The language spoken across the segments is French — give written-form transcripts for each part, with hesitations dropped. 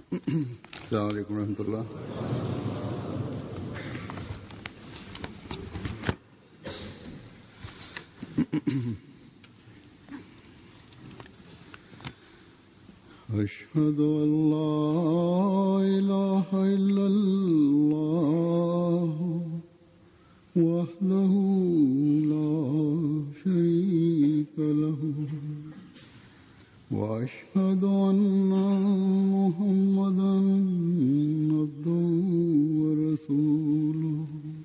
السلام عليكم ورحمة الله. أشهد أن لا إله إلا الله وحده لا شريك له وأشهد أن محمدا عبده ورسوله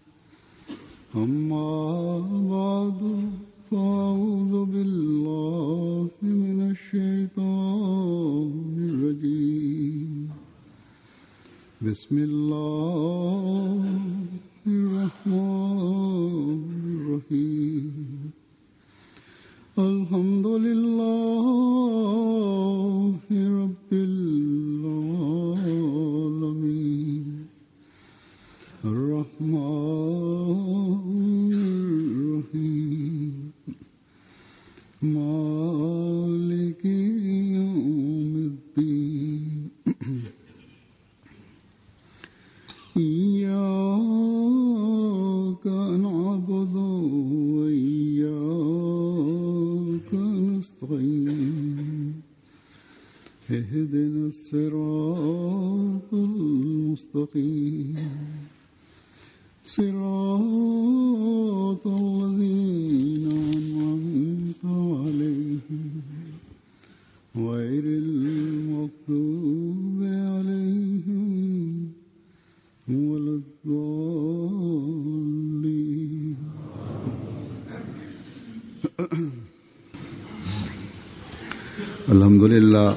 أما بعد فأعوذ بالله من الشيطان الرجيم بسم الله الرحمن الرحيم الحمد لله رب العالمين الرحمن الرحيم مالك يوم الدين إياك نعبد وإياك نستعين اهدنا الصراط المستقيم صراط الذين أنعمت عليهم غير المغضوب عليهم ولا الضالين. Alhamdulillah,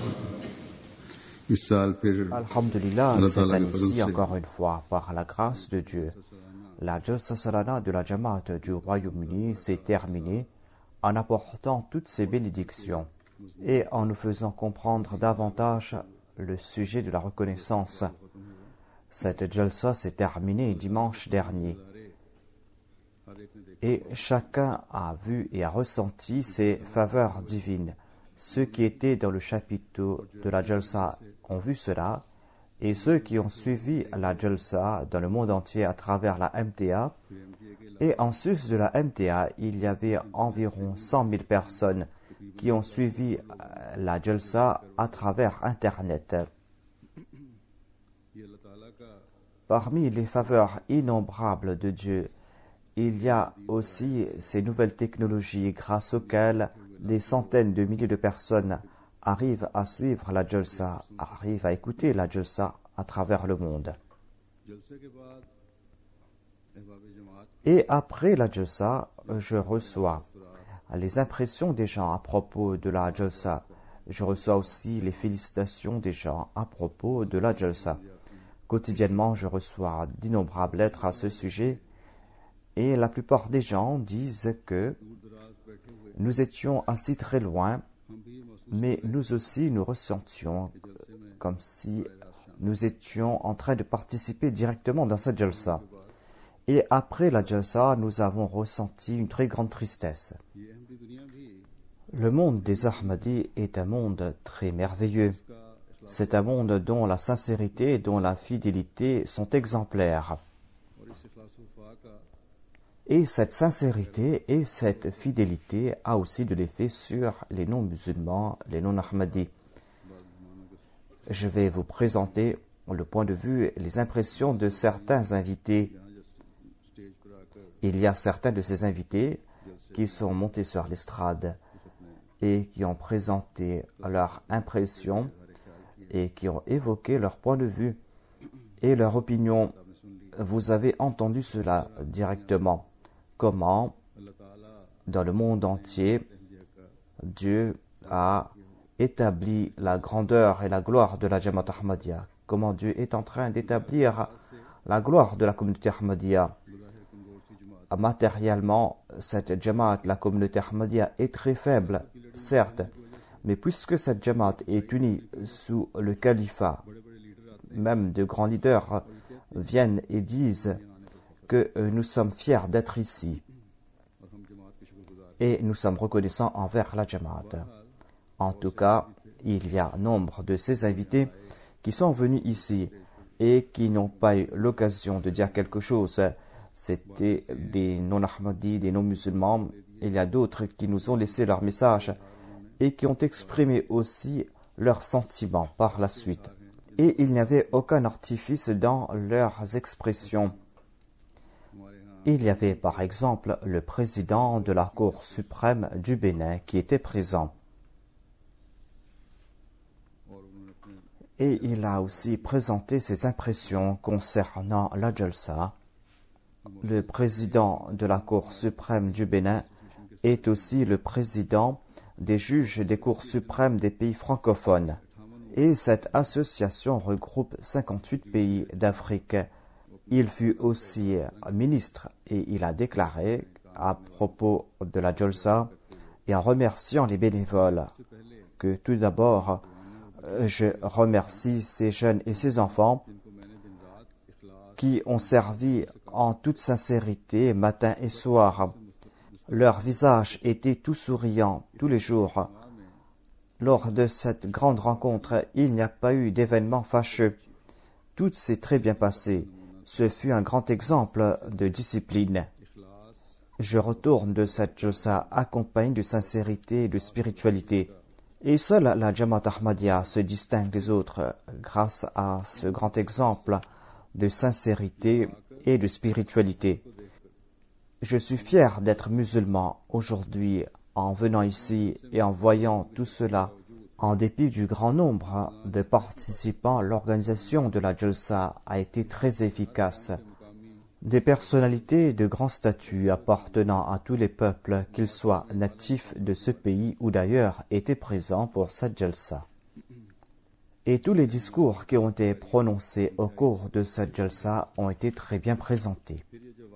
Alhamdulillah, cette année-ci, encore une fois, par la grâce de Dieu, la Jalsa Salana de la Jamaat du Royaume-Uni s'est terminée en apportant toutes ses bénédictions et en nous faisant comprendre davantage le sujet de la reconnaissance. Cette Jalsa s'est terminée dimanche dernier et chacun a vu et a ressenti ses faveurs divines. Ceux qui étaient dans le chapitre de la Jalsa ont vu cela, et ceux qui ont suivi la Jalsa dans le monde entier à travers la MTA. Et en sus de la MTA, il y avait environ 100 000 personnes qui ont suivi la Jalsa à travers Internet. Parmi les faveurs innombrables de Dieu, il y a aussi ces nouvelles technologies grâce auxquelles des centaines de milliers de personnes arrivent à suivre la Jalsa, arrivent à écouter la Jalsa à travers le monde. Et après la Jalsa, je reçois les impressions des gens à propos de la Jalsa. Je reçois aussi les félicitations des gens à propos de la Jalsa. Quotidiennement, je reçois d'innombrables lettres à ce sujet et la plupart des gens disent que nous étions assis très loin, mais nous aussi nous ressentions comme si nous étions en train de participer directement dans cette Jalsa. Et après la Jalsa, nous avons ressenti une très grande tristesse. Le monde des Ahmadis est un monde très merveilleux. C'est un monde dont la sincérité et dont la fidélité sont exemplaires. Et cette sincérité et cette fidélité a aussi de l'effet sur les non-musulmans, les non-ahmadis. Je vais vous présenter le point de vue et les impressions de certains invités. Il y a certains de ces invités qui sont montés sur l'estrade et qui ont présenté leurs impressions et qui ont évoqué leur point de vue et leur opinion. Vous avez entendu cela directement. Comment, dans le monde entier, Dieu a établi la grandeur et la gloire de la Jamaat Ahmadiyya. Comment Dieu est en train d'établir la gloire de la communauté Ahmadiyya. Matériellement, cette Jamaat, la communauté Ahmadiyya, est très faible, certes, mais puisque cette Jamaat est unie sous le califat, même de grands leaders viennent et disent que nous sommes fiers d'être ici et nous sommes reconnaissants envers la Jamaat. En tout cas, il y a nombre de ces invités qui sont venus ici et qui n'ont pas eu l'occasion de dire quelque chose. C'était des non-ahmadis, des non-musulmans. Il y a d'autres qui nous ont laissé leur message et qui ont exprimé aussi leurs sentiments par la suite. Et il n'y avait aucun artifice dans leurs expressions. Il y avait par exemple le président de la Cour suprême du Bénin qui était présent. Et il a aussi présenté ses impressions concernant la Jalsa. Le président de la Cour suprême du Bénin est aussi le président des juges des cours suprêmes des pays francophones. Et cette association regroupe 58 pays d'Afrique. Il fut aussi ministre et il a déclaré à propos de la Jalsa et en remerciant les bénévoles que tout d'abord, je remercie ces jeunes et ces enfants qui ont servi en toute sincérité matin et soir. Leur visage était tout souriant tous les jours. Lors de cette grande rencontre, il n'y a pas eu d'événement fâcheux. Tout s'est très bien passé. Ce fut un grand exemple de discipline. Je retourne de cette jalsa accompagnée de sincérité et de spiritualité. Et seule la Jamaat Ahmadiyya se distingue des autres grâce à ce grand exemple de sincérité et de spiritualité. Je suis fier d'être musulman aujourd'hui en venant ici et en voyant tout cela. En dépit du grand nombre de participants, l'organisation de la Jalsa a été très efficace. Des personnalités de grand statut appartenant à tous les peuples, qu'ils soient natifs de ce pays ou d'ailleurs, étaient présents pour cette Jalsa. Et tous les discours qui ont été prononcés au cours de cette Jalsa ont été très bien présentés.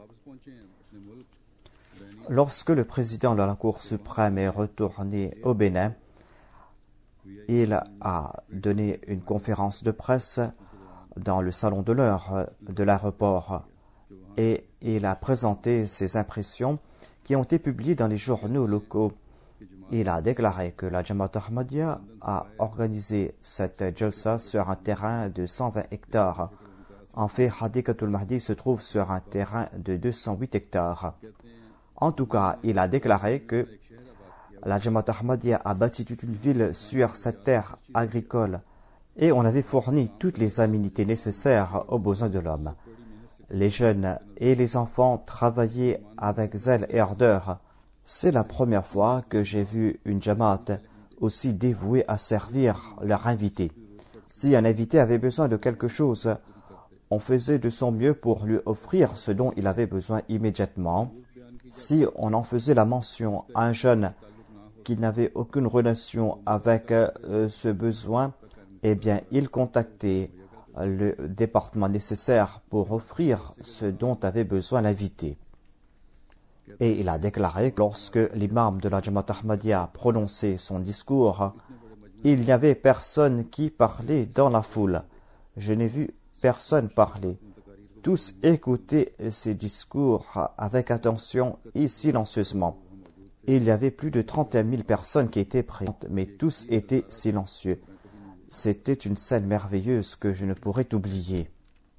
Lorsque le président de la Cour suprême est retourné au Bénin, il a donné une conférence de presse dans le salon de l'heure de l'aéroport et il a présenté ses impressions qui ont été publiées dans les journaux locaux. Il a déclaré que la Jamaat Ahmadiyya a organisé cette Jalsa sur un terrain de 120 hectares. En fait, Hadikatul Mahdi se trouve sur un terrain de 208 hectares. En tout cas, il a déclaré que la Jamaat Ahmadiyya a bâti toute une ville sur cette terre agricole et on avait fourni toutes les aménités nécessaires aux besoins de l'homme. Les jeunes et les enfants travaillaient avec zèle et ardeur. C'est la première fois que j'ai vu une Jamaat aussi dévouée à servir leurs invités. Si un invité avait besoin de quelque chose, on faisait de son mieux pour lui offrir ce dont il avait besoin immédiatement. Si on en faisait la mention à un jeune qui n'avait aucune relation avec ce besoin, eh bien, il contactait le département nécessaire pour offrir ce dont avait besoin l'invité. Et il a déclaré que lorsque l'imam de la Jamaat Ahmadiyya a prononcé son discours, il n'y avait personne qui parlait dans la foule. Je n'ai vu personne parler. Tous écoutaient ces discours avec attention et silencieusement. Il y avait plus de 31 000 personnes qui étaient présentes, mais tous étaient silencieux. C'était une scène merveilleuse que je ne pourrais oublier.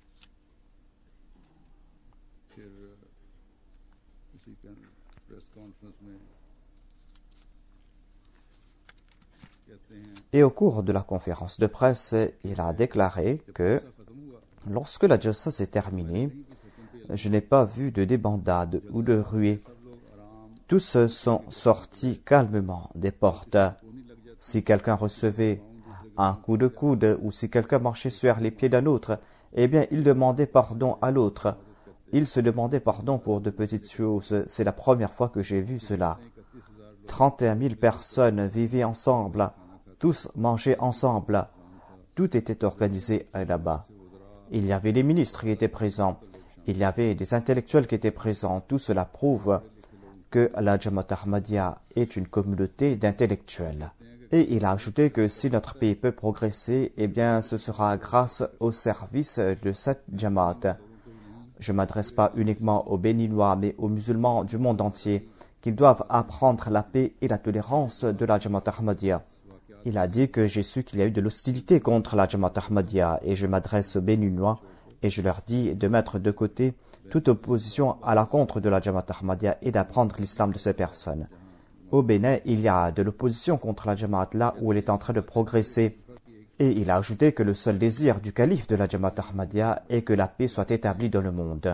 Et au cours de la conférence de presse, il a déclaré que lorsque la Jalsa s'est terminée, je n'ai pas vu de débandade ou de ruée. Tous sont sortis calmement des portes. Si quelqu'un recevait un coup de coude ou si quelqu'un marchait sur les pieds d'un autre, eh bien, il demandait pardon à l'autre. Il se demandait pardon pour de petites choses. C'est la première fois que j'ai vu cela. 31 000 personnes vivaient ensemble. Tous mangeaient ensemble. Tout était organisé là-bas. Il y avait des ministres qui étaient présents. Il y avait des intellectuels qui étaient présents. Tout cela prouve que la Jamaat Ahmadiyya est une communauté d'intellectuels. Et il a ajouté que si notre pays peut progresser, eh bien ce sera grâce au service de cette Jamaat. Je ne m'adresse pas uniquement aux Béninois, mais aux musulmans du monde entier, qui doivent apprendre la paix et la tolérance de la Jamaat Ahmadiyya. Il a dit que j'ai su qu'il y a eu de l'hostilité contre la Jamaat Ahmadiyya et je m'adresse aux Béninois et je leur dis de mettre de côté toute opposition à l'encontre de la Jamaat Ahmadiyya et d'apprendre l'islam de ces personnes. Au Bénin, il y a de l'opposition contre la Jamaat là où elle est en train de progresser. Et il a ajouté que le seul désir du calife de la Jamaat Ahmadiyya est que la paix soit établie dans le monde.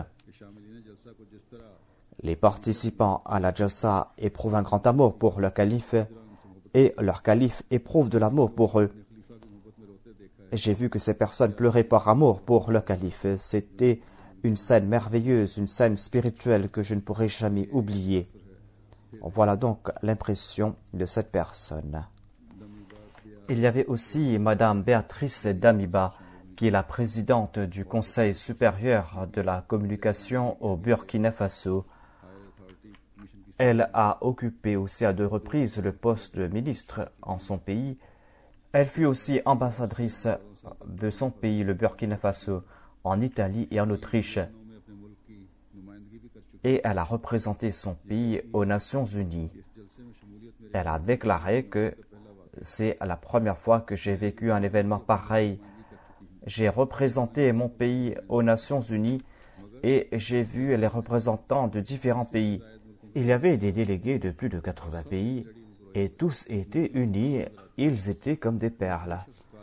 Les participants à la Jalsa éprouvent un grand amour pour le calife et leur calife éprouve de l'amour pour eux. J'ai vu que ces personnes pleuraient par amour pour le calife. C'était une scène merveilleuse, une scène spirituelle que je ne pourrai jamais oublier. Voilà donc l'impression de cette personne. Il y avait aussi Madame Béatrice Damiba, qui est la présidente du Conseil supérieur de la communication au Burkina Faso. Elle a occupé aussi à 2 reprises le poste de ministre en son pays. Elle fut aussi ambassadrice de son pays, le Burkina Faso, en Italie et en Autriche. Et elle a représenté son pays aux Nations Unies. Elle a déclaré que c'est la première fois que j'ai vécu un événement pareil. J'ai représenté mon pays aux Nations Unies et j'ai vu les représentants de différents pays. Il y avait des délégués de plus de 80 pays et tous étaient unis. Ils étaient comme des perles.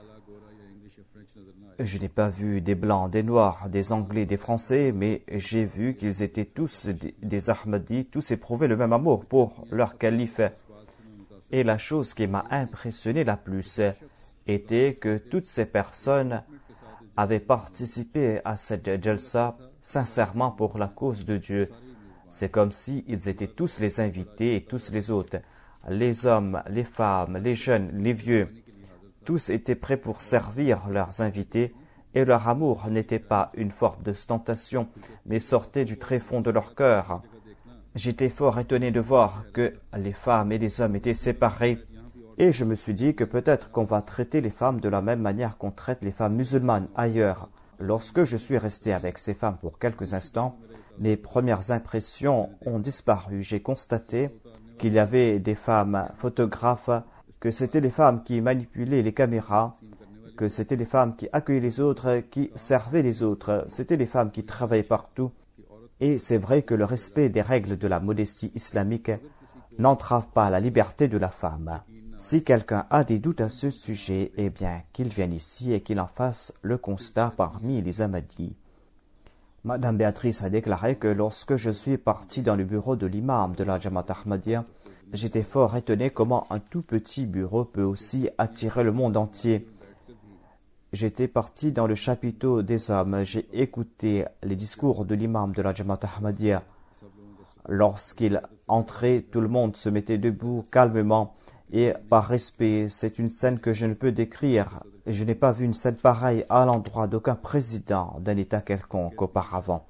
Je n'ai pas vu des Blancs, des Noirs, des Anglais, des Français, mais j'ai vu qu'ils étaient tous des Ahmadis, tous éprouvaient le même amour pour leur calife. Et la chose qui m'a impressionné la plus était que toutes ces personnes avaient participé à cette jalsa sincèrement pour la cause de Dieu. C'est comme s'ils étaient tous les invités et tous les autres, les hommes, les femmes, les jeunes, les vieux. Tous étaient prêts pour servir leurs invités et leur amour n'était pas une forme d'ostentation, mais sortait du tréfonds de leur cœur. J'étais fort étonné de voir que les femmes et les hommes étaient séparés et je me suis dit que peut-être qu'on va traiter les femmes de la même manière qu'on traite les femmes musulmanes ailleurs. Lorsque je suis resté avec ces femmes pour quelques instants, mes premières impressions ont disparu. J'ai constaté qu'il y avait des femmes photographes, que c'étaient les femmes qui manipulaient les caméras, que c'étaient les femmes qui accueillaient les autres, qui servaient les autres, c'étaient les femmes qui travaillaient partout. Et c'est vrai que le respect des règles de la modestie islamique n'entrave pas la liberté de la femme. Si quelqu'un a des doutes à ce sujet, eh bien qu'il vienne ici et qu'il en fasse le constat parmi les Ahmadis. Madame Béatrice a déclaré que lorsque je suis parti dans le bureau de l'imam de la Jamaat Ahmadiyya, j'étais fort étonné comment un tout petit bureau peut aussi attirer le monde entier. J'étais parti dans le chapiteau des hommes, j'ai écouté les discours de l'imam de la Jamaat Ahmadiyya. Lorsqu'il entrait, tout le monde se mettait debout calmement et par respect. C'est une scène que je ne peux décrire. Je n'ai pas vu une scène pareille à l'endroit d'aucun président d'un État quelconque auparavant.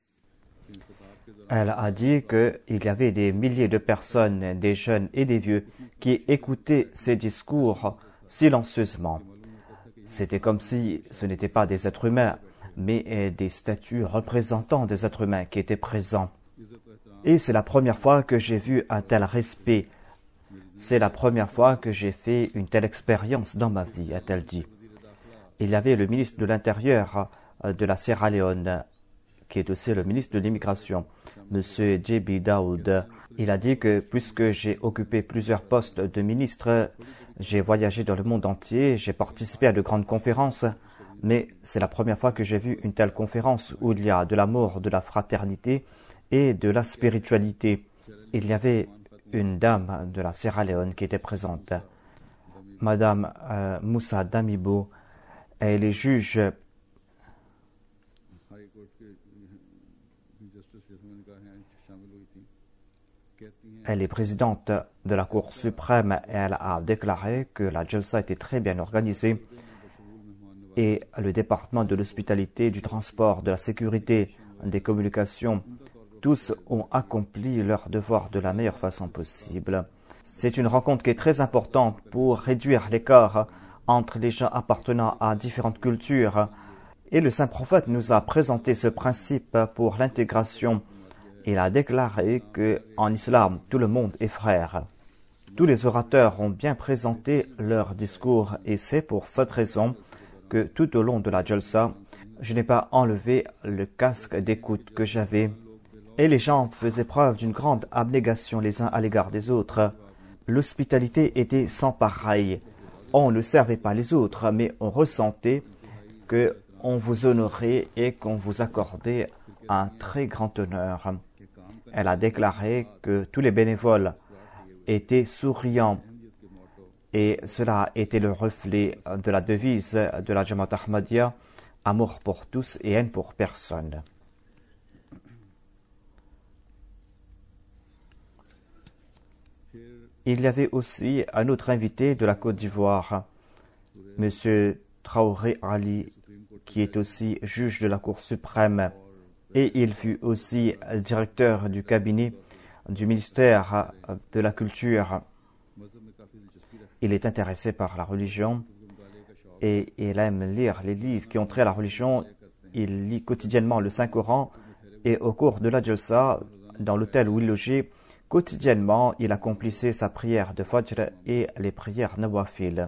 Elle a dit qu'il y avait des milliers de personnes, des jeunes et des vieux, qui écoutaient ces discours silencieusement. C'était comme si ce n'étaient pas des êtres humains, mais des statues représentant des êtres humains qui étaient présents. Et c'est la première fois que j'ai vu un tel respect. C'est la première fois que j'ai fait une telle expérience dans ma vie, a-t-elle dit. Il y avait le ministre de l'Intérieur de la Sierra Leone, qui est aussi le ministre de l'Immigration, M. J.B. Daoud. Il a dit que puisque j'ai occupé plusieurs postes de ministre, j'ai voyagé dans le monde entier, j'ai participé à de grandes conférences, mais c'est la première fois que j'ai vu une telle conférence où il y a de l'amour, de la fraternité et de la spiritualité. Il y avait une dame de la Sierra Leone qui était présente, Madame Moussa Damibo. Elle est juge Elle est présidente de la Cour suprême et elle a déclaré que la Jalsa était très bien organisée et le département de l'hospitalité, du transport, de la sécurité, des communications, tous ont accompli leur devoir de la meilleure façon possible. C'est une rencontre qui est très importante pour réduire l'écart entre les gens appartenant à différentes cultures. Et le Saint Prophète nous a présenté ce principe pour l'intégration. Il a déclaré qu'en islam, tout le monde est frère. Tous les orateurs ont bien présenté leur discours et c'est pour cette raison que tout au long de la Jalsa, je n'ai pas enlevé le casque d'écoute que j'avais et les gens faisaient preuve d'une grande abnégation les uns à l'égard des autres. L'hospitalité était sans pareil. On ne servait pas les autres, mais on ressentait qu'on vous honorait et qu'on vous accordait un très grand honneur. Elle a déclaré que tous les bénévoles étaient souriants et cela était le reflet de la devise de la Jamaat Ahmadiyya, amour pour tous et haine pour personne. Il y avait aussi un autre invité de la Côte d'Ivoire, M. Traoré Ali, qui est aussi juge de la Cour suprême, et il fut aussi directeur du cabinet du ministère de la Culture. Il est intéressé par la religion et il aime lire les livres qui ont trait à la religion. Il lit quotidiennement le Saint-Coran et au cours de la Jalsa, dans l'hôtel où il logeait, quotidiennement, il accomplissait sa prière de Fajr et les prières Nawafil.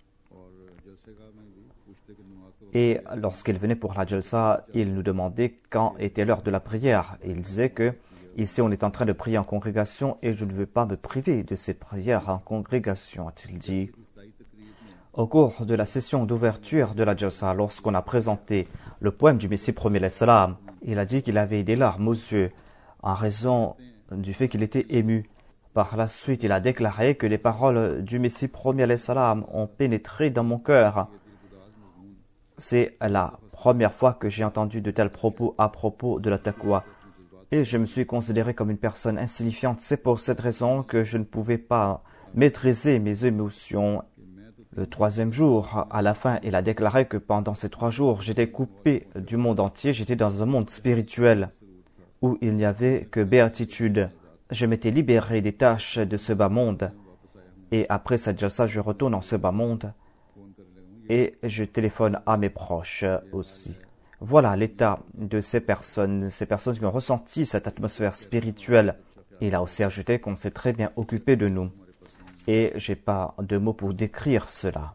Et lorsqu'il venait pour la Jalsa, il nous demandait quand était l'heure de la prière. Il disait que ici on est en train de prier en congrégation et je ne veux pas me priver de ces prières en congrégation, a-t-il dit. Au cours de la session d'ouverture de la Jalsa, lorsqu'on a présenté le poème du Messie premier salam, il a dit qu'il avait des larmes aux yeux en raison du fait qu'il était ému. Par la suite, il a déclaré que les paroles du Messie premier salam ont pénétré dans mon cœur. C'est la première fois que j'ai entendu de tels propos à propos de la taqwa. Et je me suis considéré comme une personne insignifiante. C'est pour cette raison que je ne pouvais pas maîtriser mes émotions. Le troisième jour, à la fin, il a déclaré que pendant ces 3 jours, j'étais coupé du monde entier. J'étais dans un monde spirituel où il n'y avait que béatitude. Je m'étais libéré des tâches de ce bas monde. Et après cette jalsa, je retourne dans ce bas monde. Et je téléphone à mes proches aussi. Voilà l'état de ces personnes qui ont ressenti cette atmosphère spirituelle. Il a aussi ajouté qu'on s'est très bien occupé de nous. Et j'ai pas de mots pour décrire cela.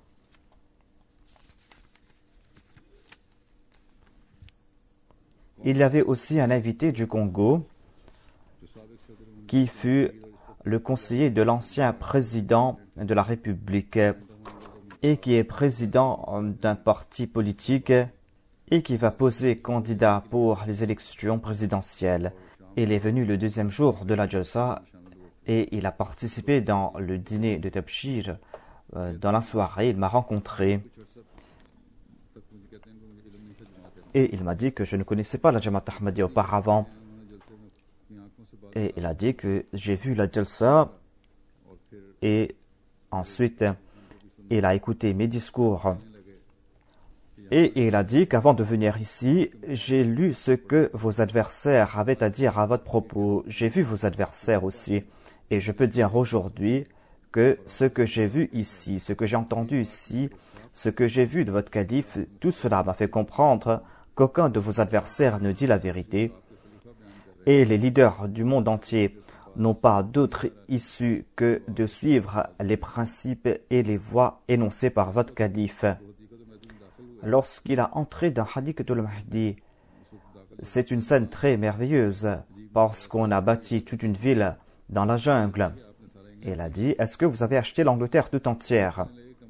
Il y avait aussi un invité du Congo qui fut le conseiller de l'ancien président de la République et qui est président d'un parti politique et qui va poser candidat pour les élections présidentielles. Il est venu le 2e jour de la Jalsa et il a participé dans le dîner de Tabshir. Dans la soirée, il m'a rencontré et il m'a dit que je ne connaissais pas la Jamaat Ahmadiyya auparavant. Et il a dit que j'ai vu la Jalsa et ensuite il a écouté mes discours. Et il a dit qu'avant de venir ici, j'ai lu ce que vos adversaires avaient à dire à votre propos. J'ai vu vos adversaires aussi. Et je peux dire aujourd'hui que ce que j'ai vu ici, ce que j'ai entendu ici, ce que j'ai vu de votre calife, tout cela m'a fait comprendre qu'aucun de vos adversaires ne dit la vérité. Et les leaders du monde entier n'ont pas d'autre issue que de suivre les principes et les voies énoncées par votre calife. Lorsqu'il a entré dans Hadikatul Mahdi, c'est une scène très merveilleuse parce qu'on a bâti toute une ville dans la jungle. Il a dit, est-ce que vous avez acheté l'Angleterre tout entière?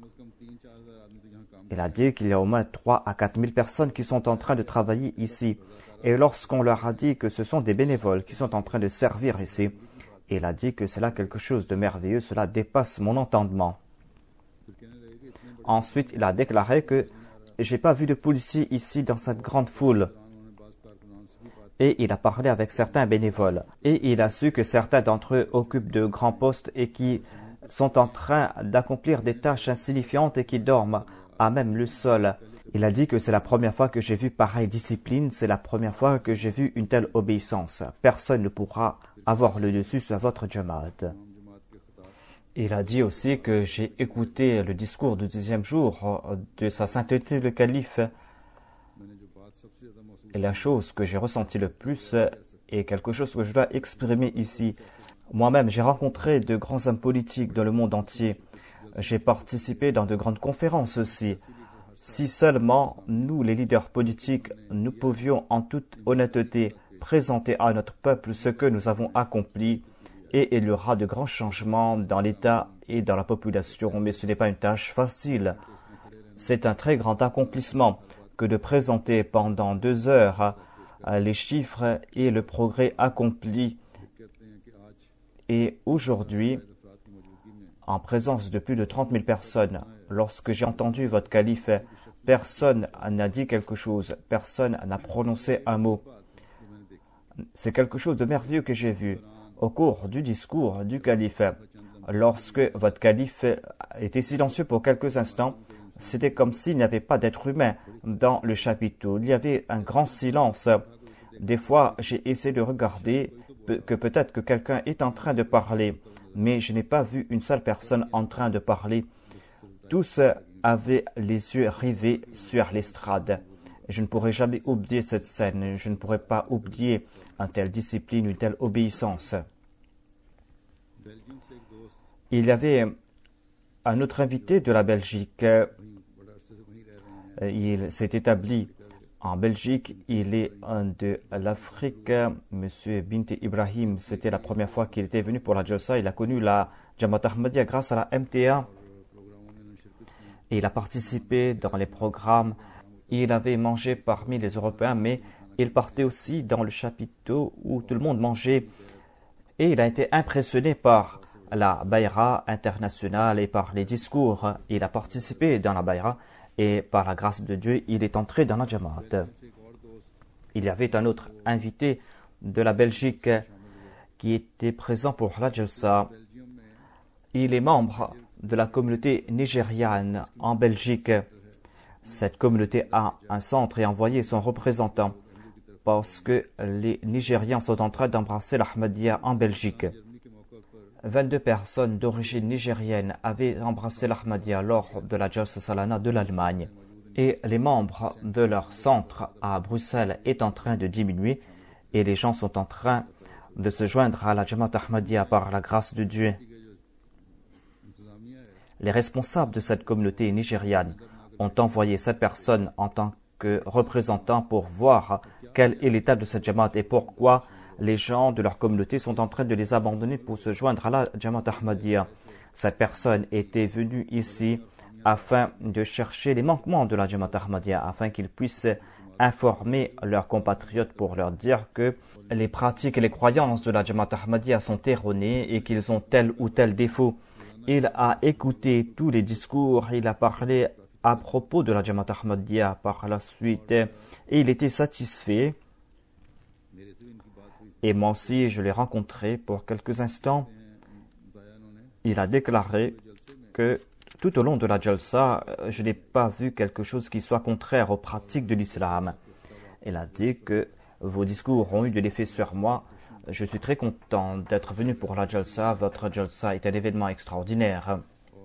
Il a dit qu'il y a au moins 3 à 4 000 personnes qui sont en train de travailler ici. Et lorsqu'on leur a dit que ce sont des bénévoles qui sont en train de servir ici, il a dit que c'est là quelque chose de merveilleux, cela dépasse mon entendement. Ensuite, il a déclaré que j'ai pas vu de policiers ici dans cette grande foule. Et il a parlé avec certains bénévoles. Et il a su que certains d'entre eux occupent de grands postes et qui sont en train d'accomplir des tâches insignifiantes et qui dorment à même le sol. Il a dit que c'est la première fois que j'ai vu pareille discipline, c'est la première fois que j'ai vu une telle obéissance. Personne ne pourra avoir le dessus sur votre Jamaat. Il a dit aussi que j'ai écouté le discours du 10e jour de sa sainteté le calife. Et la chose que j'ai ressentie le plus est quelque chose que je dois exprimer ici. Moi-même, j'ai rencontré de grands hommes politiques dans le monde entier. J'ai participé dans de grandes conférences aussi. Si seulement nous, les leaders politiques, nous pouvions en toute honnêteté présenter à notre peuple ce que nous avons accompli, et il y aura de grands changements dans l'État et dans la population, mais ce n'est pas une tâche facile. C'est un très grand accomplissement que de présenter pendant 2 heures les chiffres et le progrès accompli. Et aujourd'hui, en présence de plus de 30 000 personnes, lorsque j'ai entendu votre calife, personne n'a dit quelque chose, personne n'a prononcé un mot. C'est quelque chose de merveilleux que j'ai vu au cours du discours du calife. Lorsque votre calife était silencieux pour quelques instants, c'était comme s'il n'y avait pas d'être humain dans le chapiteau. Il y avait un grand silence. Des fois, j'ai essayé de regarder que peut-être que quelqu'un est en train de parler, mais je n'ai pas vu une seule personne en train de parler. Tous avaient les yeux rivés sur l'estrade. Je ne pourrai jamais oublier cette scène. Je ne pourrai pas oublier une telle discipline, une telle obéissance. Il y avait un autre invité de la Belgique. Il s'est établi en Belgique. Il est de l'Afrique. Monsieur Binti Ibrahim, c'était la première fois qu'il était venu pour la Jalsa. Il a connu la Jamaat Ahmadiyya grâce à la MTA. Et il a participé dans les programmes. Il avait mangé parmi les Européens, mais il partait aussi dans le chapiteau où tout le monde mangeait. Et il a été impressionné par la Bayra internationale et par les discours. Il a participé dans la Bayra et par la grâce de Dieu, il est entré dans la Jamaat. Il y avait un autre invité de la Belgique qui était présent pour la Jalsa. Il est membre de la communauté nigériane en Belgique. Cette communauté a un centre et a envoyé son représentant parce que les Nigérians sont en train d'embrasser l'Ahmadiyya en Belgique. 22 personnes d'origine nigérienne avaient embrassé l'Ahmadiyya lors de la Jalsa Salana de l'Allemagne. Et les membres de leur centre à Bruxelles est en train de diminuer et les gens sont en train de se joindre à la Jamaat Ahmadiyya par la grâce de Dieu. Les responsables de cette communauté nigériane ont envoyé cette personne en tant que représentant pour voir quel est l'état de cette Jamaat et pourquoi les gens de leur communauté sont en train de les abandonner pour se joindre à la Jamaat Ahmadiyya. Cette personne était venue ici afin de chercher les manquements de la Jamaat Ahmadiyya, afin qu'ils puissent informer leurs compatriotes pour leur dire que les pratiques et les croyances de la Jamaat Ahmadiyya sont erronées et qu'ils ont tel ou tel défaut. Il a écouté tous les discours, il a parlé à propos de la Jamaat Ahmadiyya par la suite et il était satisfait. Et moi aussi, je l'ai rencontré pour quelques instants. Il a déclaré que tout au long de la Jalsa, je n'ai pas vu quelque chose qui soit contraire aux pratiques de l'islam. Il a dit que vos discours ont eu de l'effet sur moi. Je suis très content d'être venu pour la Jalsa. Votre Jalsa est un événement extraordinaire.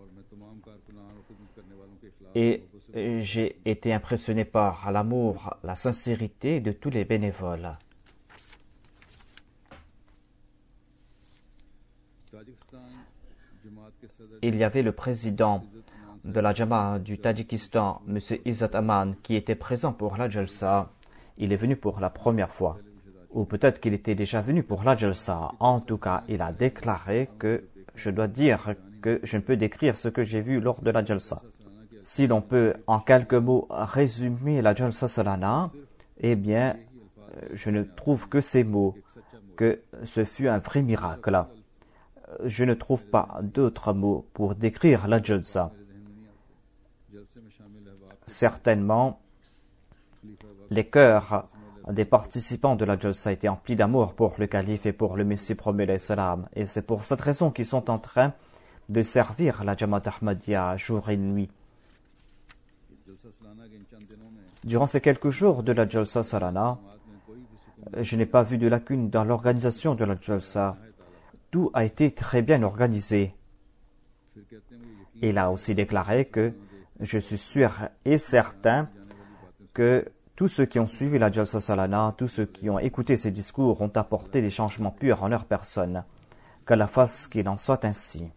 Et j'ai été impressionné par l'amour, la sincérité de tous les bénévoles. Il y avait le président de la Jamaat du Tadjikistan, M. Izzat Aman, qui était présent pour la Jalsa. Il est venu pour la première fois. Ou peut-être qu'il était déjà venu pour la Jalsa. En tout cas, il a déclaré que je dois dire que je ne peux décrire ce que j'ai vu lors de la Jalsa. Si l'on peut en quelques mots résumer la Jalsa Salana, eh bien, je ne trouve que ces mots, que ce fut un vrai miracle. Je ne trouve pas d'autres mots pour décrire la Jalsa. Certainement, les cœurs des participants de la Jalsa étaient emplis d'amour pour le calife et pour le Messie promis salam. Et c'est pour cette raison qu'ils sont en train de servir la Jamaat Ahmadiyya jour et nuit. Durant ces quelques jours de la Jalsa Salana, je n'ai pas vu de lacune dans l'organisation de la Jalsa. Tout a été très bien organisé. Il a aussi déclaré que je suis sûr et certain que tous ceux qui ont suivi la Jalsa Salana, tous ceux qui ont écouté ces discours ont apporté des changements purs en leur personne. qu'Allah fasse qu'il en soit ainsi.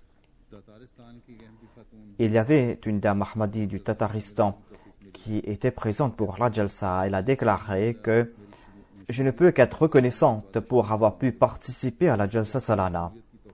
Il y avait une dame Ahmadi du Tataristan qui était présente pour la Jalsa. Elle a déclaré que je ne peux qu'être reconnaissante pour avoir pu participer à la Jalsa Salana.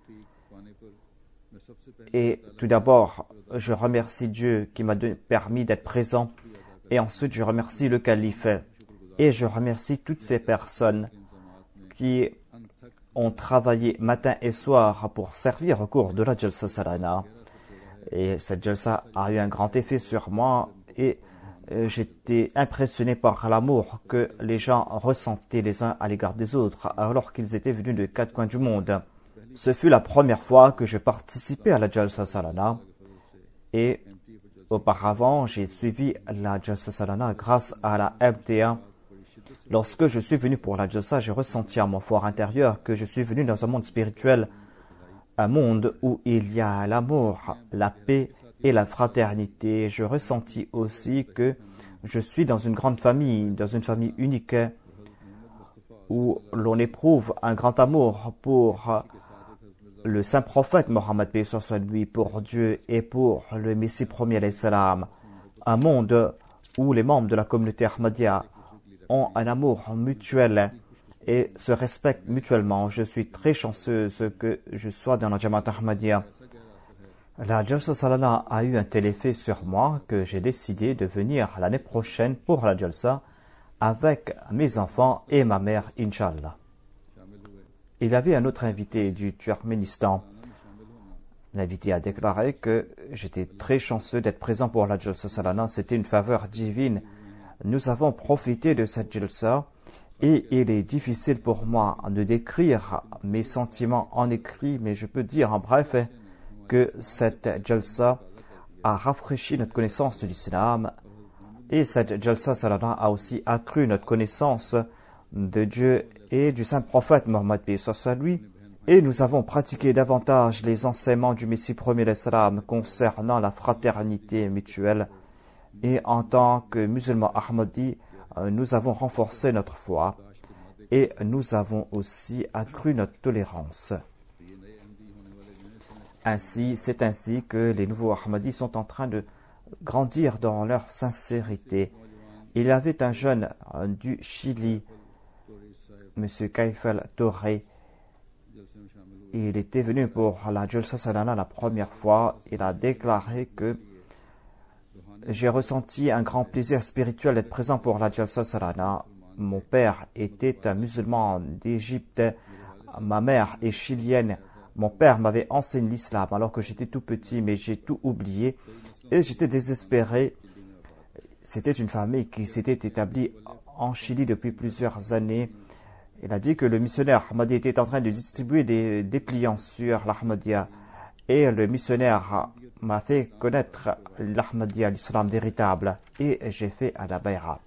Et tout d'abord, je remercie Dieu qui m'a permis d'être présent. Et ensuite, je remercie le calife. Et je remercie toutes ces personnes qui ont travaillé matin et soir pour servir au cours de la Jalsa Salana. Et cette Jalsa a eu un grand effet sur moi et j'étais impressionné par l'amour que les gens ressentaient les uns à l'égard des autres alors qu'ils étaient venus de 4 coins du monde. Ce fut la première fois que je participais à la Jalsa Salana et auparavant j'ai suivi la Jalsa Salana grâce à la MTA. Lorsque je suis venu pour la Jalsa, j'ai ressenti à mon fort intérieur que je suis venu dans un monde spirituel, un monde où il y a l'amour, la paix et la fraternité. Je ressentis aussi que je suis dans une grande famille, dans une famille unique, où l'on éprouve un grand amour pour le saint prophète Mohammed paix soit lui, pour Dieu et pour le Messie premier alayhi salam. Un monde où les membres de la communauté Ahmadiyya ont un amour mutuel et se respectent mutuellement. Je suis très chanceuse que je sois dans la Jamaat Ahmadiyya. La Jalsa Salana a eu un tel effet sur moi que j'ai décidé de venir l'année prochaine pour la Jalsa avec mes enfants et ma mère, Inch'Allah. Il y avait un autre invité du Turkménistan. L'invité a déclaré que j'étais très chanceux d'être présent pour la Jalsa Salana. C'était une faveur divine. Nous avons profité de cette Jalsa. Et il est difficile pour moi de décrire mes sentiments en écrit, mais je peux dire en bref que cette Jalsa a rafraîchi notre connaissance de l'islam et cette Jalsa Salana a aussi accru notre connaissance de Dieu et du saint prophète Mohammed paix soit lui. Et nous avons pratiqué davantage les enseignements du Messie premier l'Islam concernant la fraternité mutuelle. Et en tant que musulmans Ahmadi, nous avons renforcé notre foi et nous avons aussi accru notre tolérance. C'est ainsi que les nouveaux Ahmadis sont en train de grandir dans leur sincérité. Il y avait un jeune du Chili, M. Kaifel Torre. Il était venu pour la Jalsa Salana la première fois. Il a déclaré que j'ai ressenti un grand plaisir spirituel d'être présent pour la Jalsa Salana. Mon père était un musulman d'Égypte, ma mère est chilienne. Mon père m'avait enseigné l'islam alors que j'étais tout petit, mais j'ai tout oublié et j'étais désespéré. C'était une famille qui s'était établie en Chili depuis plusieurs années. Il a dit que le missionnaire Ahmadi était en train de distribuer des dépliants sur l'Ahmadiyya et le missionnaire m'a fait connaître l'Ahmadiyya, l'islam véritable, et j'ai fait à la Bayra.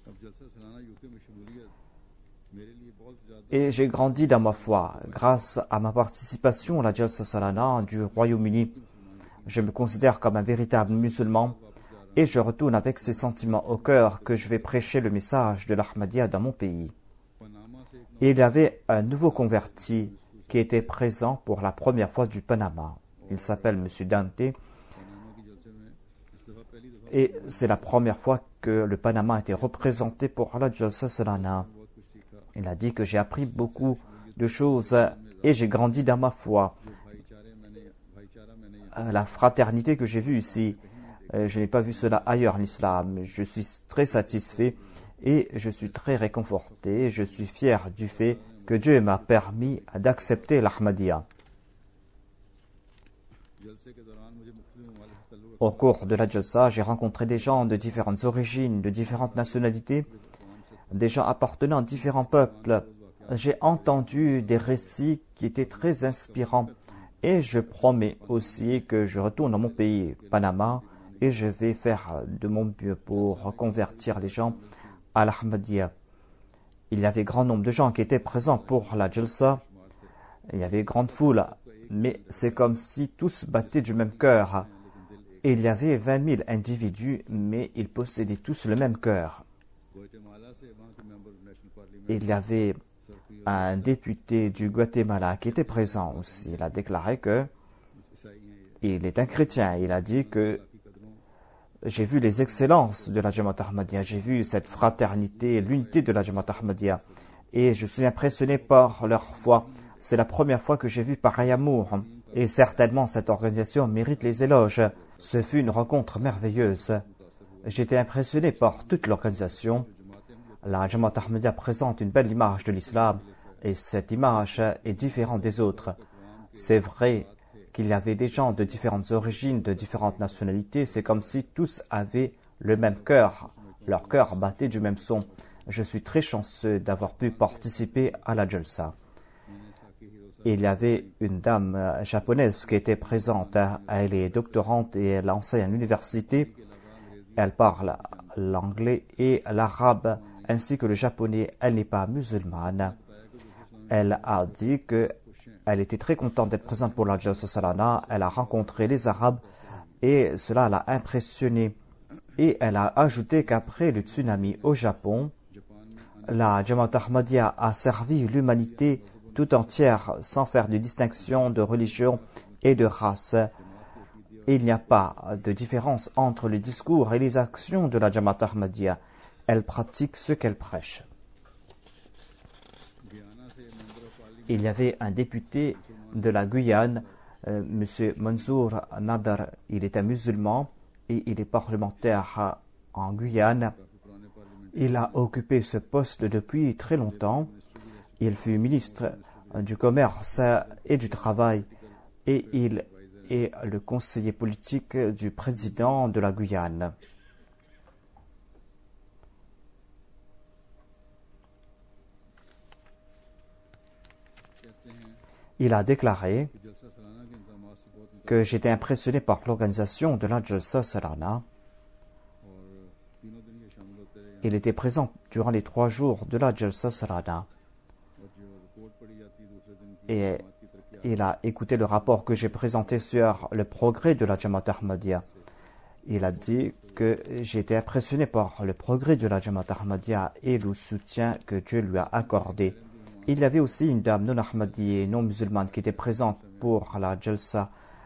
Et j'ai grandi dans ma foi grâce à ma participation à la Jalsa Salana du Royaume-Uni. Je me considère comme un véritable musulman et je retourne avec ces sentiments au cœur que je vais prêcher le message de l'Ahmadiyya dans mon pays. Et il y avait un nouveau converti qui était présent pour la première fois du Panama. Il s'appelle M. Dante. Et c'est la première fois que le Panama a été représenté pour la Jalsa Salana. Il a dit que j'ai appris beaucoup de choses et j'ai grandi dans ma foi. La fraternité que j'ai vue ici, je n'ai pas vu cela ailleurs en islam. Je suis très satisfait et je suis très réconforté. Je suis fier du fait que Dieu m'a permis d'accepter l'Ahmadiyya. Au cours de la Jalsa, j'ai rencontré des gens de différentes origines, de différentes nationalités, des gens appartenant à différents peuples. J'ai entendu des récits qui étaient très inspirants et je promets aussi que je retourne dans mon pays, Panama, et je vais faire de mon mieux pour convertir les gens à l'Ahmadiyya. Il y avait grand nombre de gens qui étaient présents pour la Jalsa. Il y avait grande foule, mais c'est comme si tous battaient du même cœur. Et il y avait 20 000 individus, mais ils possédaient tous le même cœur. Il y avait un député du Guatemala qui était présent aussi. Il a déclaré que il est un chrétien. Il a dit que j'ai vu les excellences de la Jamaat Ahmadiyya, j'ai vu cette fraternité, l'unité de la Jamaat Ahmadiyya, et je suis impressionné par leur foi. C'est la première fois que j'ai vu pareil amour, et certainement cette organisation mérite les éloges. Ce fut une rencontre merveilleuse. J'étais impressionné par toute l'organisation. La Jamaat Ahmadiyya présente une belle image de l'islam, et cette image est différente des autres. C'est vrai qu'il y avait des gens de différentes origines, de différentes nationalités. C'est comme si tous avaient le même cœur. Leur cœur battait du même son. Je suis très chanceux d'avoir pu participer à la Jalsa. Il y avait une dame japonaise qui était présente. Elle est doctorante et elle enseigne à l'université. Elle parle l'anglais et l'arabe ainsi que le japonais. Elle n'est pas musulmane. Elle a dit qu'elle était très contente d'être présente pour la Jalsa Salana. Elle a rencontré les Arabes et cela l'a impressionnée. Et elle a ajouté qu'après le tsunami au Japon, la Jamaat Ahmadiyya a servi l'humanité tout entière sans faire de distinction de religion et de race. Il n'y a pas de différence entre le discours et les actions de la Jamaat Ahmadiyya. Elle pratique ce qu'elle prêche. Il y avait un député de la Guyane, M. Mansour Nadar. Il est un musulman et il est parlementaire en Guyane. Il a occupé ce poste depuis très longtemps. Il fut ministre du Commerce et du Travail et il est le conseiller politique du président de la Guyane. Il a déclaré que j'étais impressionné par l'organisation de la Jalsa Salana. Il était présent durant les 3 jours de la Jalsa Salana. Et il a écouté le rapport que j'ai présenté sur le progrès de la Jamaat Ahmadiyya. Il a dit que j'étais impressionné par le progrès de la Jamaat Ahmadiyya et le soutien que Dieu lui a accordé. Il y avait aussi une dame non ahmadiyya, non musulmane qui était présente pour la Jalsa.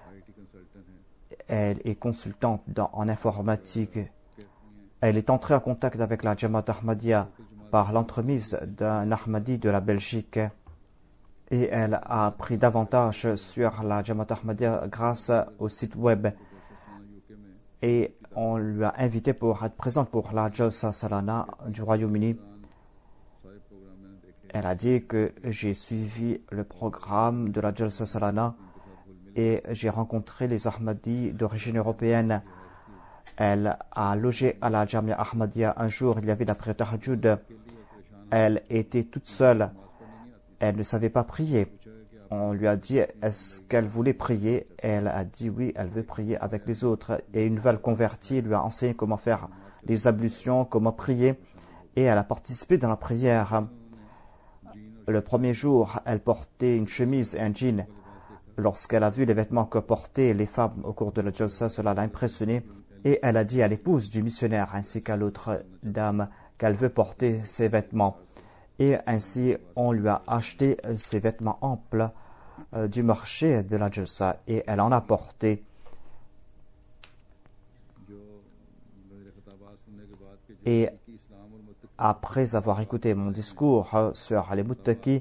Elle est consultante en informatique. Elle est entrée en contact avec la Jamaat Ahmadiyya par l'entremise d'un Ahmadi de la Belgique. Et elle a appris davantage sur la Jamaat Ahmadiyya grâce au site web. Et on lui a invité pour être présente pour la Jalsa Salana du Royaume-Uni. Elle a dit que j'ai suivi le programme de la Jalsa Salana et j'ai rencontré les Ahmadis d'origine européenne. Elle a logé à la Jamia Ahmadiyya. Un jour, il y avait la prière Tahajjud. Elle était toute seule. Elle ne savait pas prier. On lui a dit est-ce qu'elle voulait prier. Elle a dit oui, elle veut prier avec les autres. Et une nouvelle convertie lui a enseigné comment faire les ablutions, comment prier. Et elle a participé dans la prière. Le premier jour, elle portait une chemise et un jean. Lorsqu'elle a vu les vêtements que portaient les femmes au cours de la Jalsa, cela l'a impressionnée. Et elle a dit à l'épouse du missionnaire ainsi qu'à l'autre dame qu'elle veut porter ces vêtements. Et ainsi, on lui a acheté ces vêtements amples du marché de la Jalsa et elle en a porté. Et après avoir écouté mon discours sur les Muttaqis,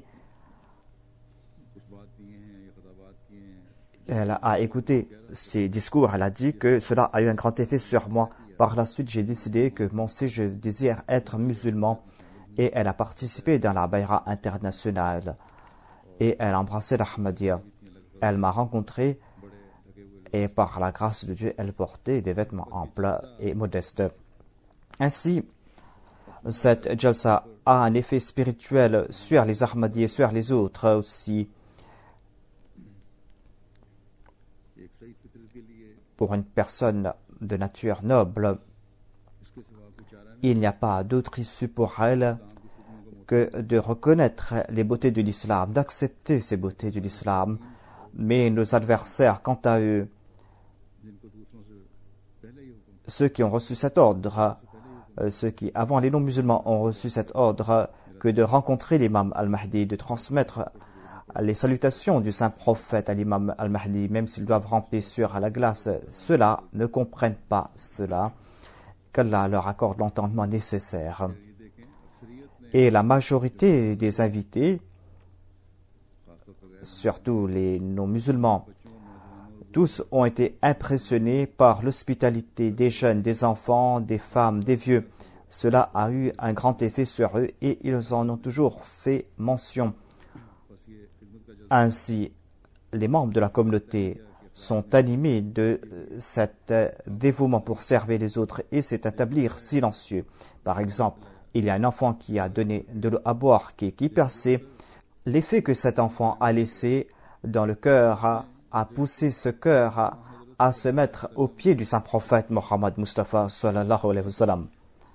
elle a écouté ces discours. Elle a dit que cela a eu un grand effet sur moi. Par la suite, j'ai décidé que moi aussi je désire être musulman. Et elle a participé dans la Bayra internationale. Et elle a embrassé l'Ahmadiyya. Elle m'a rencontré et par la grâce de Dieu, elle portait des vêtements amples et modestes. Ainsi, cette Jalsa a un effet spirituel sur les Ahmadis et sur les autres aussi. Pour une personne de nature noble, il n'y a pas d'autre issue pour elle que de reconnaître les beautés de l'islam, d'accepter ces beautés de l'islam. Mais nos adversaires, quant à eux, ceux qui ont reçu cet ordre, ceux qui, avant les non-musulmans, ont reçu cet ordre que de rencontrer l'imam al-Mahdi, de transmettre les salutations du saint prophète à l'imam al-Mahdi, même s'ils doivent ramper sur la glace. Ceux-là ne comprennent pas cela, qu'Allah leur accorde l'entendement nécessaire. Et la majorité des invités, surtout les non-musulmans, tous ont été impressionnés par l'hospitalité des jeunes, des enfants, des femmes, des vieux. Cela a eu un grand effet sur eux et ils en ont toujours fait mention. Ainsi, les membres de la communauté sont animés de cet dévouement pour servir les autres et c'est établir silencieux. Par exemple, il y a un enfant qui a donné de l'eau à boire qui est percé. L'effet que cet enfant a laissé dans le cœur a poussé ce cœur à se mettre au pied du saint prophète Mohammed Mustafa sallallahu alayhi wa sallam.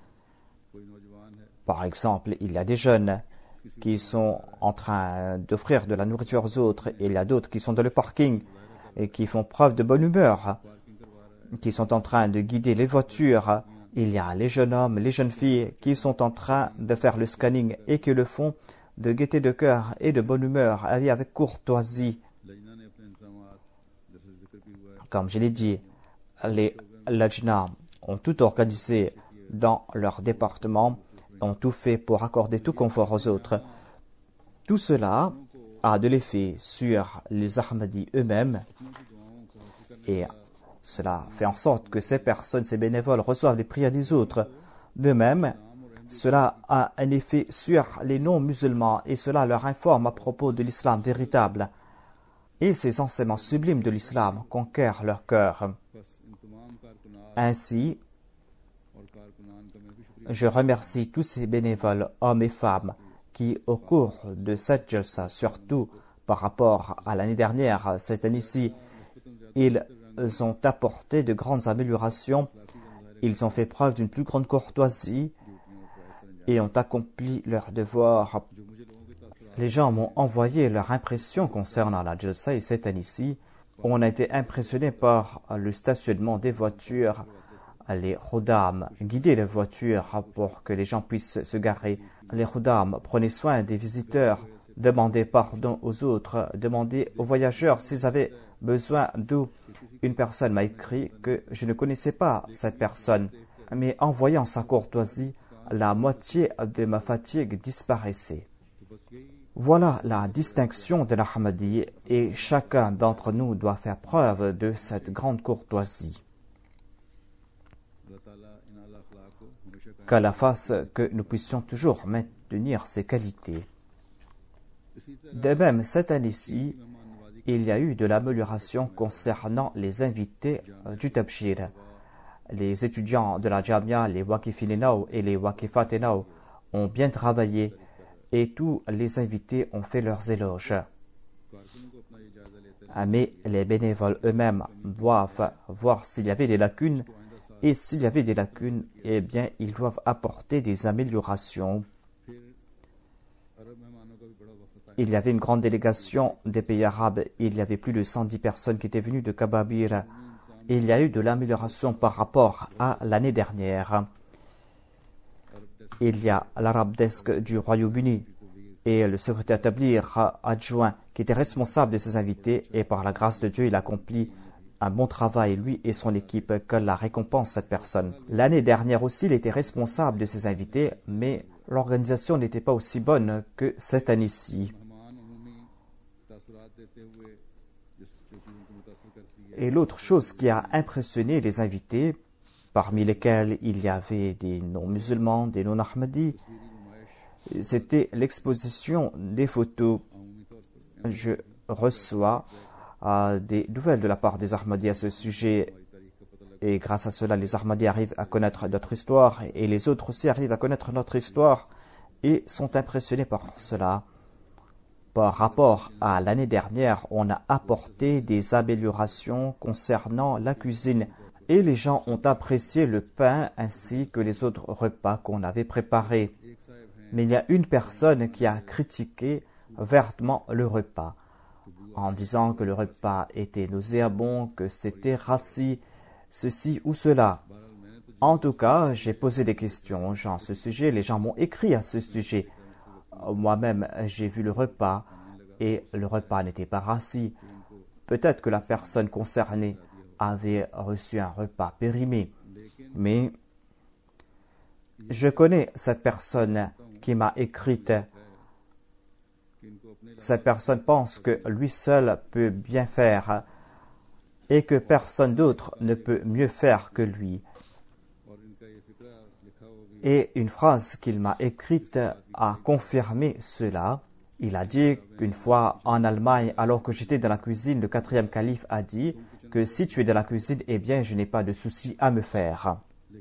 Par exemple, il y a des jeunes qui sont en train d'offrir de la nourriture aux autres et il y a d'autres qui sont dans le parking et qui font preuve de bonne humeur, qui sont en train de guider les voitures. Il y a les jeunes hommes, les jeunes filles qui sont en train de faire le scanning et qui le font de gaieté de cœur et de bonne humeur, avec courtoisie. Comme je l'ai dit, les lajna ont tout organisé dans leur département, ont tout fait pour accorder tout confort aux autres. Tout cela a de l'effet sur les Ahmadis eux-mêmes et cela fait en sorte que ces personnes, ces bénévoles reçoivent les prières des autres. De même, cela a un effet sur les non-musulmans et cela leur informe à propos de l'islam véritable. Et ces enseignements sublimes de l'islam conquièrent leur cœur. Ainsi, je remercie tous ces bénévoles, hommes et femmes, qui, au cours de cette jalsa, surtout par rapport à l'année dernière, cette année-ci, ils ont apporté de grandes améliorations, ils ont fait preuve d'une plus grande courtoisie et ont accompli leur devoir. Les gens m'ont envoyé leur impression concernant la jalsa et cette année-ci, on a été impressionné par le stationnement des voitures, les khuddam guidaient les voitures pour que les gens puissent se garer. Les khuddam prenaient soin des visiteurs, demandaient pardon aux autres, demandaient aux voyageurs s'ils avaient besoin d'eau. Une personne m'a écrit que je ne connaissais pas cette personne, mais en voyant sa courtoisie, la moitié de ma fatigue disparaissait. Voilà la distinction de l'Ahmadi et chacun d'entre nous doit faire preuve de cette grande courtoisie. Qu'Allah fasse que nous puissions toujours maintenir ces qualités. De même, cette année-ci, il y a eu de l'amélioration concernant les invités du Tabshir. Les étudiants de la Jamia, les Waqifinenao et les Waqifatenao ont bien travaillé et tous les invités ont fait leurs éloges. Mais les bénévoles eux-mêmes doivent voir s'il y avait des lacunes et s'il y avait des lacunes, eh bien, ils doivent apporter des améliorations. Il y avait une grande délégation des pays arabes. Il y avait plus de 110 personnes qui étaient venues de Kababir. Et il y a eu de l'amélioration par rapport à l'année dernière. Il y a l'Arab Desk du Royaume-Uni et le secrétaire établir adjoint qui était responsable de ces invités. Et par la grâce de Dieu, il accomplit un bon travail, lui et son équipe, que la récompense cette personne. L'année dernière aussi, il était responsable de ses invités, mais l'organisation n'était pas aussi bonne que cette année-ci. Et l'autre chose qui a impressionné les invités, parmi lesquels il y avait des non-musulmans, des non-ahmadis, c'était l'exposition des photos. Je reçois des nouvelles de la part des Ahmadis à ce sujet et grâce à cela les Ahmadis arrivent à connaître notre histoire et les autres aussi arrivent à connaître notre histoire et sont impressionnés par cela. Par rapport à l'année dernière, on a apporté des améliorations concernant la cuisine et les gens ont apprécié le pain ainsi que les autres repas qu'on avait préparés. Mais il y a une personne qui a critiqué vertement le repas en disant que le repas était nauséabond, que c'était rassis, ceci ou cela. En tout cas, j'ai posé des questions aux gens à ce sujet. Les gens m'ont écrit à ce sujet. Moi-même, j'ai vu le repas et le repas n'était pas rassis. Peut-être que la personne concernée avait reçu un repas périmé. Mais je connais cette personne qui m'a écrite. Cette personne pense que lui seul peut bien faire et que personne d'autre ne peut mieux faire que lui. Et une phrase qu'il m'a écrite a confirmé cela. Il a dit qu'une fois en Allemagne, alors que j'étais dans la cuisine, le 4e calife a dit que si tu es dans la cuisine, eh bien je n'ai pas de souci à me faire.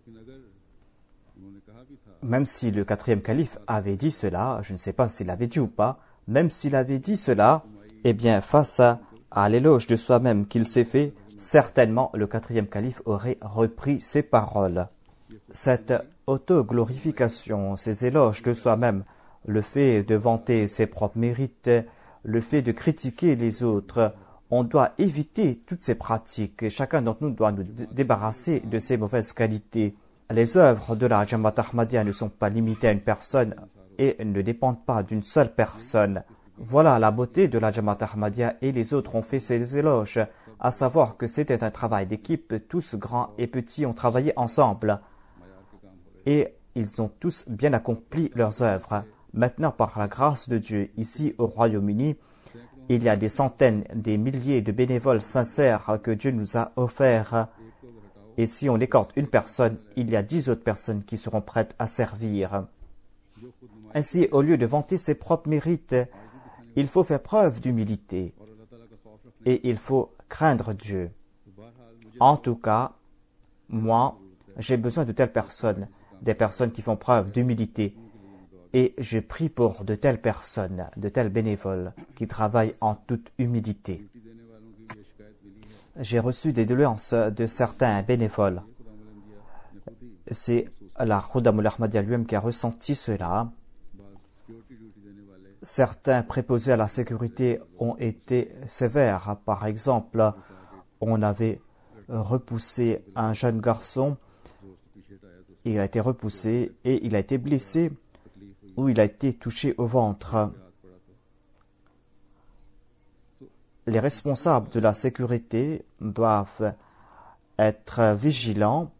Même si le 4e calife avait dit cela, je ne sais pas s'il l'avait dit ou pas, même s'il avait dit cela, eh bien face à l'éloge de soi-même qu'il s'est fait, certainement le 4e calife aurait repris ses paroles. Cette autoglorification, ces éloges de soi-même, le fait de vanter ses propres mérites, le fait de critiquer les autres, on doit éviter toutes ces pratiques et chacun d'entre nous doit nous débarrasser de ces mauvaises qualités. Les œuvres de la Jamaat Ahmadiyya ne sont pas limitées à une personne et ne dépendent pas d'une seule personne. Voilà la beauté de la Jamaat Ahmadiyya et les autres ont fait ces éloges, à savoir que c'était un travail d'équipe, tous grands et petits ont travaillé ensemble et ils ont tous bien accompli leurs œuvres. Maintenant, par la grâce de Dieu, ici au Royaume-Uni, il y a des centaines, des milliers de bénévoles sincères que Dieu nous a offerts. Et si on écorte une personne, il y a 10 autres personnes qui seront prêtes à servir. Ainsi, au lieu de vanter ses propres mérites, il faut faire preuve d'humilité et il faut craindre Dieu. En tout cas, moi, j'ai besoin de telles personnes, des personnes qui font preuve d'humilité. Et je prie pour de telles personnes, de tels bénévoles qui travaillent en toute humilité. J'ai reçu des doléances de certains bénévoles. C'est la Khuddamul Ahmadiyya lui-même qui a ressenti cela. Certains préposés à la sécurité ont été sévères. Par exemple, on avait repoussé un jeune garçon. Il a été repoussé et il a été blessé où il a été touché au ventre. Les responsables de la sécurité doivent être vigilants.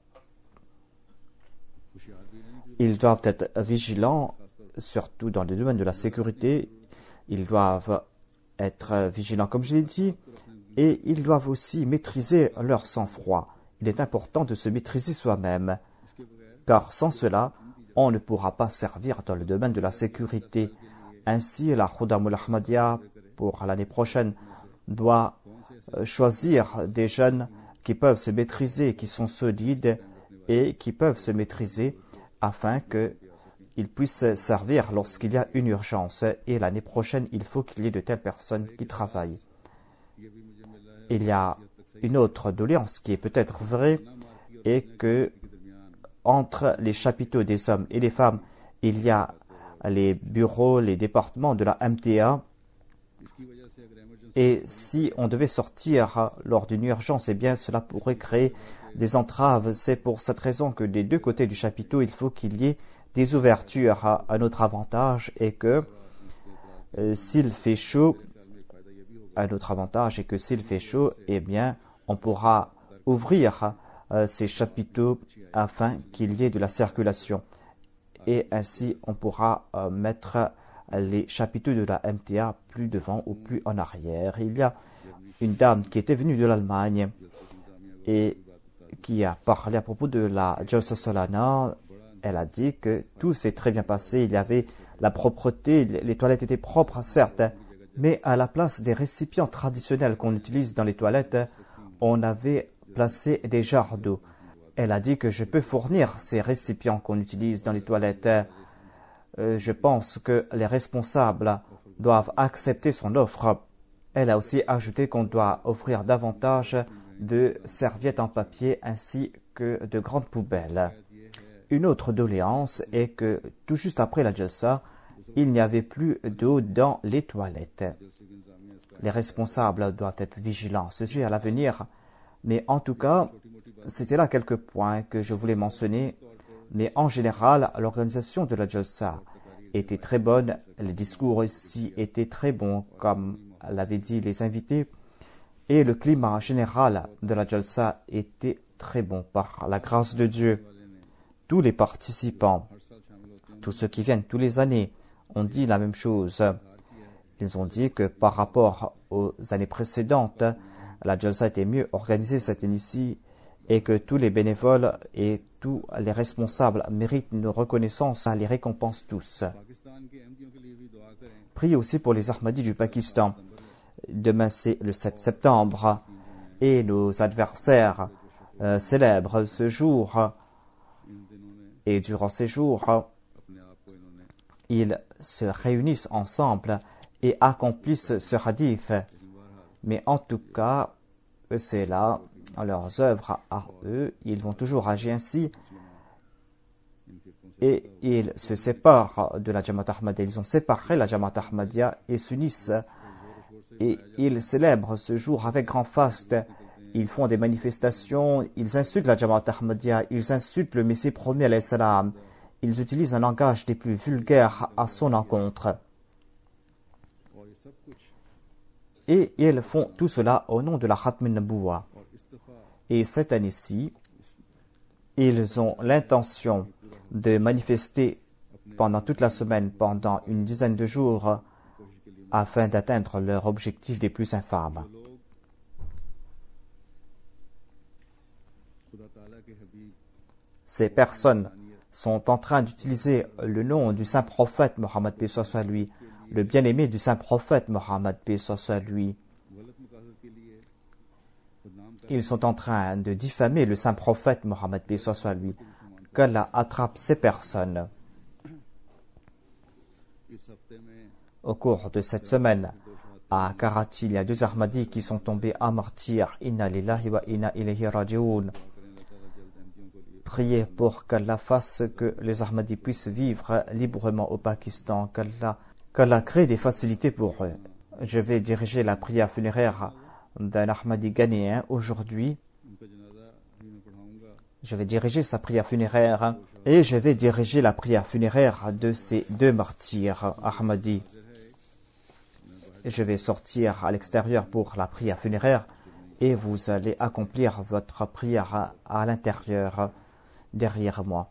Ils doivent être vigilants, surtout dans le domaine de la sécurité. Ils doivent être vigilants, comme je l'ai dit, et ils doivent aussi maîtriser leur sang-froid. Il est important de se maîtriser soi-même, car sans cela, on ne pourra pas servir dans le domaine de la sécurité. Ainsi, la Khuddamul Ahmadiyya, pour l'année prochaine, doit choisir des jeunes qui peuvent se maîtriser, qui sont solides et qui peuvent se maîtriser afin qu'ils puissent servir lorsqu'il y a une urgence. Et l'année prochaine, il faut qu'il y ait de telles personnes qui travaillent. Il y a une autre doléance qui est peut-être vraie et que entre les chapiteaux des hommes et des femmes, il y a les bureaux, les départements de la MTA. Et si on devait sortir lors d'une urgence, eh bien cela pourrait créer des entraves. C'est pour cette raison que des deux côtés du chapiteau, il faut qu'il y ait des ouvertures à notre avantage et que s'il fait chaud, un autre avantage est que s'il fait chaud, eh bien on pourra ouvrir ces chapiteaux afin qu'il y ait de la circulation. Et ainsi, on pourra mettre les chapiteaux de la MTA plus devant ou plus en arrière. Il y a une dame qui était venue de l'Allemagne et qui a parlé à propos de la Jalsa Salana. Elle a dit que tout s'est très bien passé. Il y avait la propreté, les toilettes étaient propres, certes, mais à la place des récipients traditionnels qu'on utilise dans les toilettes, on avait placé des jarres d'eau. Elle a dit que je peux fournir ces récipients qu'on utilise dans les toilettes. Je pense que les responsables doivent accepter son offre. Elle a aussi ajouté qu'on doit offrir davantage de serviettes en papier ainsi que de grandes poubelles. Une autre doléance est que tout juste après la Jalsa, il n'y avait plus d'eau dans les toilettes. Les responsables doivent être vigilants à ce sujet à l'avenir. Mais en tout cas, C'était là quelques points que je voulais mentionner, mais en général, l'organisation de la Jalsa était très bonne, les discours ici étaient très bons, comme l'avaient dit les invités, et le climat général de la Jalsa était très bon par la grâce de Dieu. Tous les participants, tous ceux qui viennent tous les années, ont dit la même chose. Ils ont dit que par rapport aux années précédentes, la Jalsa était mieux organisée cette année-ci et que tous les bénévoles et tous les responsables méritent une reconnaissance, les récompense tous. Priez aussi pour les Ahmadis du Pakistan. Demain c'est le 7 septembre et nos adversaires célèbrent ce jour. Et durant ces jours, ils se réunissent ensemble et accomplissent ce hadith. Mais en tout cas, c'est là, leurs œuvres à eux, ils vont toujours agir ainsi. Et ils se séparent de la Jamaat Ahmadiyya. Ils ont séparé la Jamaat Ahmadiyya et s'unissent. Et ils célèbrent ce jour avec grand faste. Ils font des manifestations, ils insultent la Jamaat Ahmadiyya, ils insultent le Messie premier alayhi salam. Ils utilisent un langage des plus vulgaires à son encontre. Et ils font tout cela au nom de la Khatm an-Nubuwwa. Et cette année-ci, ils ont l'intention de manifester pendant toute la semaine, pendant une dizaine de jours, afin d'atteindre leur objectif des plus infâmes. Ces personnes sont en train d'utiliser le nom du saint prophète Mohammed paix soit lui, le bien-aimé du saint prophète Mohammed paix soit lui. Ils sont en train de diffamer le saint prophète Mohammed paix soit lui. Qu'Allah attrape ces personnes. Au cours de cette semaine, à Karachi, il y a 2 Ahmadis qui sont tombés à martyrs. Inna lillahi wa inna ilayhi raji'un. Priez pour qu'Allah fasse que les Ahmadis puissent vivre librement au Pakistan, qu'Allah crée des facilités pour eux. Je vais diriger la prière funéraire d'un Ahmadi ghanéen aujourd'hui. Je vais diriger sa prière funéraire et je vais diriger la prière funéraire de ces 2 martyrs Ahmadis. Je vais sortir à l'extérieur pour la prière funéraire et vous allez accomplir votre prière à l'intérieur, derrière moi.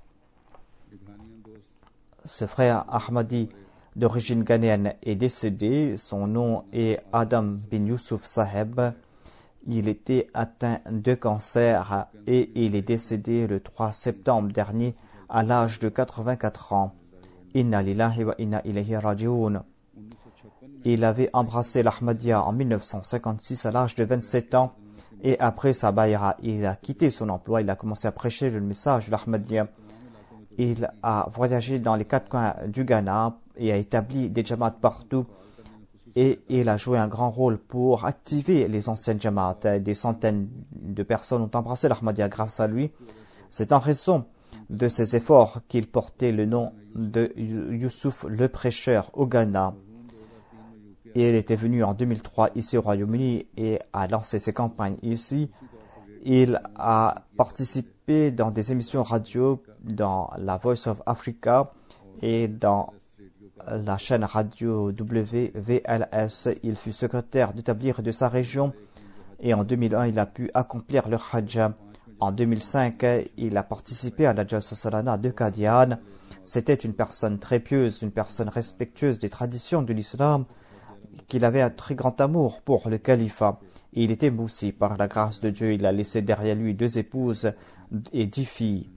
Ce frère Ahmadi d'origine ghanéenne est décédé. Son nom est Adam bin Yusuf Saheb. Il était atteint de cancer et il est décédé le 3 septembre dernier à l'âge de 84 ans. Inna lillahi wa inna ilayhi raji'un. Il avait embrassé l'Ahmadiyya en 1956 à l'âge de 27 ans et après sa bayra, il a quitté son emploi, il a commencé à prêcher le message de l'Ahmadiyya. Il a voyagé dans les 4 coins du Ghana et a établi des jamaats partout. Et il a joué un grand rôle pour activer les anciennes jamaats. Des centaines de personnes ont embrassé l'Ahmadiyya grâce à lui. C'est en raison de ses efforts qu'il portait le nom de Youssouf le prêcheur au Ghana. Et il était venu en 2003 ici au Royaume-Uni et a lancé ses campagnes ici. Il a participé dans des émissions radio dans la Voice of Africa et dans la chaîne radio WVLS. Il fut secrétaire d'établir de sa région et en 2001 il a pu accomplir le Hajj. En 2005 il a participé à la Jalsa Salana de Qadian. C'était une personne très pieuse, une personne respectueuse des traditions de l'islam, qu'il avait un très grand amour pour le califat. Et il était moussi par la grâce de Dieu. Il a laissé derrière lui 2 épouses et 10 filles.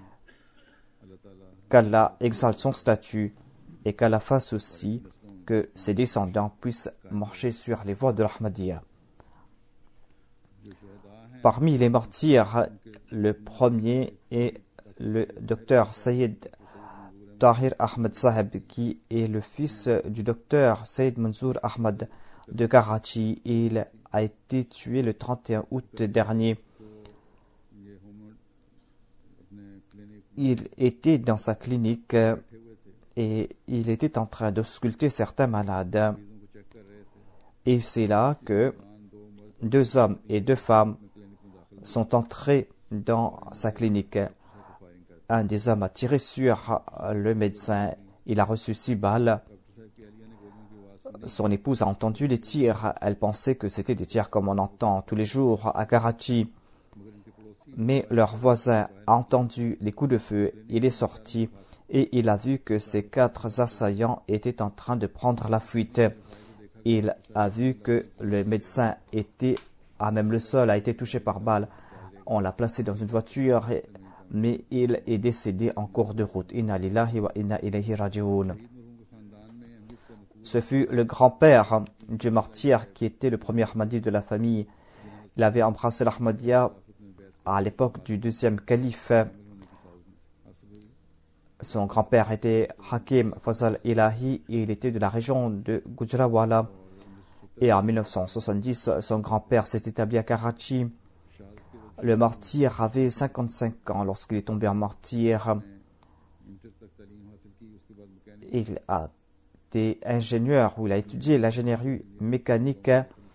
Qu'Allah exalte son statut et qu'Allah fasse aussi que ses descendants puissent marcher sur les voies de l'Ahmadiyya. Parmi les martyrs, le premier est le docteur Sayyid Tahir Ahmed Saheb, qui est le fils du docteur Sayyid Mansour Ahmad de Karachi. Il a été tué le 31 août dernier. Il était dans sa clinique et il était en train d'ausculter certains malades. Et c'est là que 2 hommes et 2 femmes sont entrés dans sa clinique. Un des hommes a tiré sur le médecin. Il a reçu 6 balles. Son épouse a entendu les tirs. Elle pensait que c'était des tirs comme on entend tous les jours à Karachi. Mais leur voisin a entendu les coups de feu. Il est sorti et il a vu que ces 4 assaillants étaient en train de prendre la fuite. Il a vu que le médecin était à même le sol, a été touché par balle. On l'a placé dans une voiture, mais il est décédé en cours de route. Inna lillahi wa inna ilayhi raji'un. Ce fut le grand-père du martyr qui était le premier Ahmadi de la famille. Il avait embrassé l'Ahmadiyya à l'époque du 2e calife. Son grand-père était Hakim Fazal Ilahi et il était de la région de Gujranwala. Et en 1970, son grand-père s'est établi à Karachi. Le martyr avait 55 ans lorsqu'il est tombé en martyr. Il a été ingénieur, où il a étudié l'ingénierie mécanique.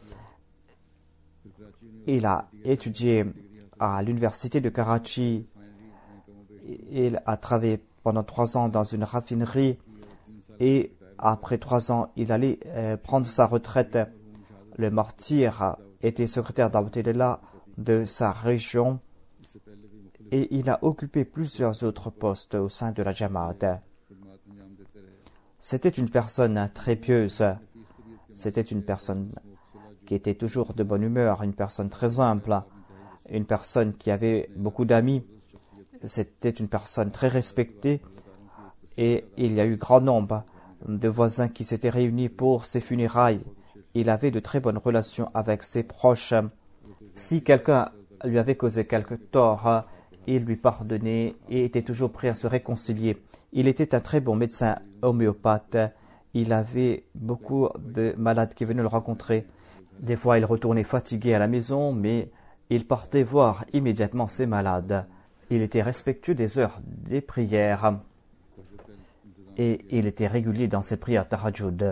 Il a étudié à l'université de Karachi. Il a travaillé pendant 3 ans dans une raffinerie et après 3 ans, il allait prendre sa retraite. Le martyr était secrétaire d'Abdelillah de sa région et il a occupé plusieurs autres postes au sein de la Jamaat. C'était une personne très pieuse. C'était une personne qui était toujours de bonne humeur, une personne très humble, une personne qui avait beaucoup d'amis. C'était une personne très respectée et il y a eu grand nombre de voisins qui s'étaient réunis pour ses funérailles. Il avait de très bonnes relations avec ses proches. Si quelqu'un lui avait causé quelque tort, il lui pardonnait et était toujours prêt à se réconcilier. Il était un très bon médecin homéopathe. Il avait beaucoup de malades qui venaient le rencontrer. Des fois, il retournait fatigué à la maison, mais il partait voir immédiatement ses malades. Il était respectueux des heures des prières et il était régulier dans ses prières tahajjud.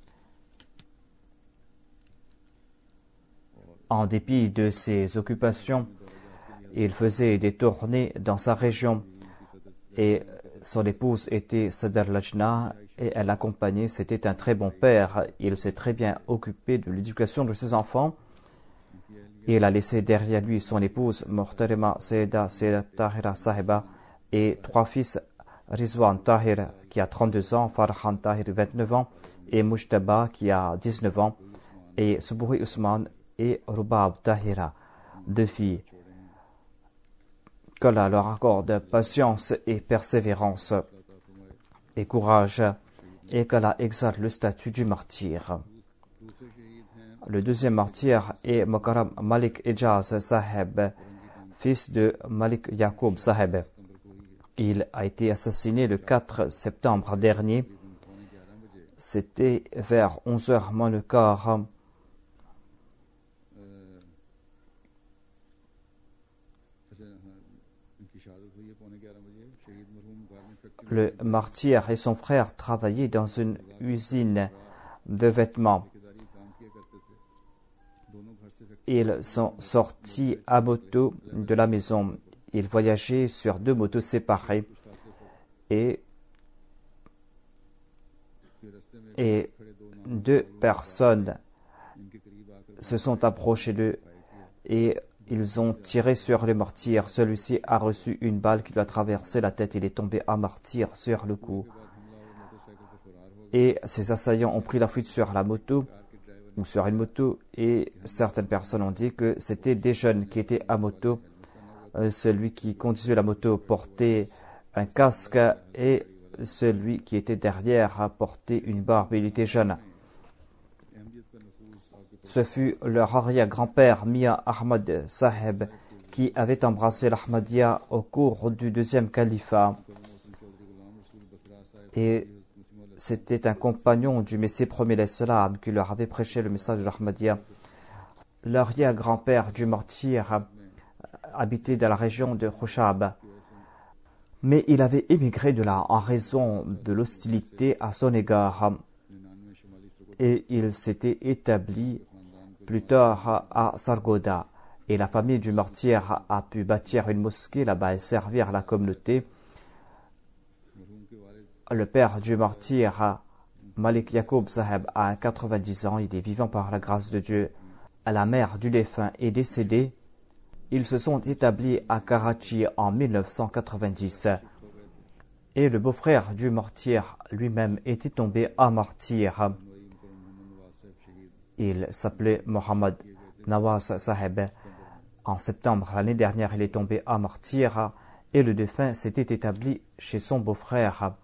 En dépit de ses occupations, il faisait des tournées dans sa région et son épouse était Sadr Lajna et elle l'accompagnait. C'était un très bon père. Il s'est très bien occupé de l'éducation de ses enfants. Il a laissé derrière lui son épouse Muhtarima Sayeda Tahira Sahiba et 3 fils, Rizwan Tahir qui a 32 ans, Farhan Tahir 29 ans et Mujtaba qui a 19 ans et Subuhi Usman et Rubab Tahira, 2 filles. Qu'Allah leur accorde patience et persévérance et courage et qu'Allah exalte le statut du martyr. Le 2e martyr est Mukarram Malik Ejaz Saheb, fils de Malik Yaqub Saheb. Il a été assassiné le 4 septembre dernier. C'était vers 11h moins le quart. Le martyr et son frère travaillaient dans une usine de vêtements. Ils sont sortis à moto de la maison. Ils voyageaient sur 2 motos séparées et 2 personnes se sont approchées d'eux et ils ont tiré sur le martyr. Celui-ci a reçu une balle qui lui a traversé la tête. Il est tombé à martyr sur le cou. Et ces assaillants ont pris la fuite sur la moto ou sur une moto et certaines personnes ont dit que c'était des jeunes qui étaient à moto. Celui qui conduisait la moto portait un casque et celui qui était derrière a porté une barbe. Il était jeune. Ce fut leur arrière-grand-père Mia Ahmad Saheb qui avait embrassé l'Ahmadiyya au cours du 2e califat. Et c'était un compagnon du Messie premier l'Islam qui leur avait prêché le message de l'Ahmadiyya. L'arrière-grand-père du martyr habitait dans la région de Khushab. Mais il avait émigré de là en raison de l'hostilité à son égard. Et il s'était établi plus tard à Sargodha. Et la famille du martyr a pu bâtir une mosquée là-bas et servir la communauté. Le père du martyr, Malik Yaqub Saheb, a 90 ans. Il est vivant par la grâce de Dieu. La mère du défunt est décédée. Ils se sont établis à Karachi en 1990. Et le beau-frère du martyr lui-même était tombé à martyr. Il s'appelait Mohammad Nawaz Saheb. En septembre l'année dernière, il est tombé à martyr et le défunt s'était établi chez son beau-frère.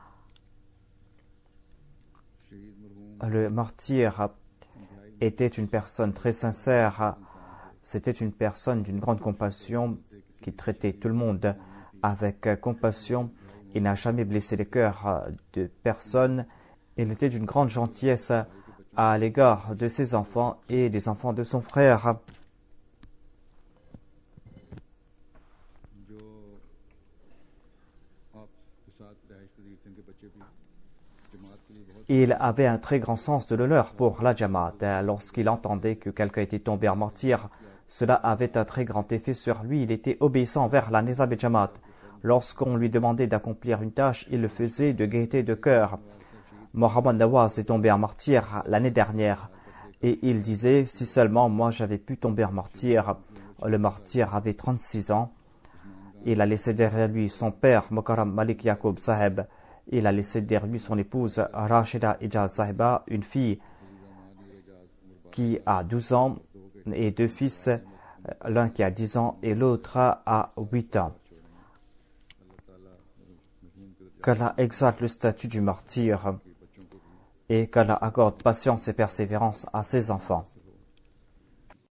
Le martyr était une personne très sincère. C'était une personne d'une grande compassion qui traitait tout le monde avec compassion. Il n'a jamais blessé les cœurs de personne. Il était d'une grande gentillesse à l'égard de ses enfants et des enfants de son frère. Il avait un très grand sens de l'honneur pour la Jamaat. Lorsqu'il entendait que quelqu'un était tombé en martyr, cela avait un très grand effet sur lui. Il était obéissant envers la Nizam et Jamaat. Lorsqu'on lui demandait d'accomplir une tâche, il le faisait de gaieté de cœur. Mohammad Nawaz est tombé en martyr l'année dernière et il disait, si seulement moi j'avais pu tomber en martyr. Le martyr avait 36 ans. Il a laissé derrière lui son père, Mokaram Malik Yaqub Saheb. Il a laissé derrière lui son épouse, Rashida Ijaz Sahiba, une fille qui a 12 ans et deux fils, l'un qui a 10 ans et l'autre a 8 ans. Qu'Allah exalte le statut du martyr et qu'Allah accorde patience et persévérance à ses enfants.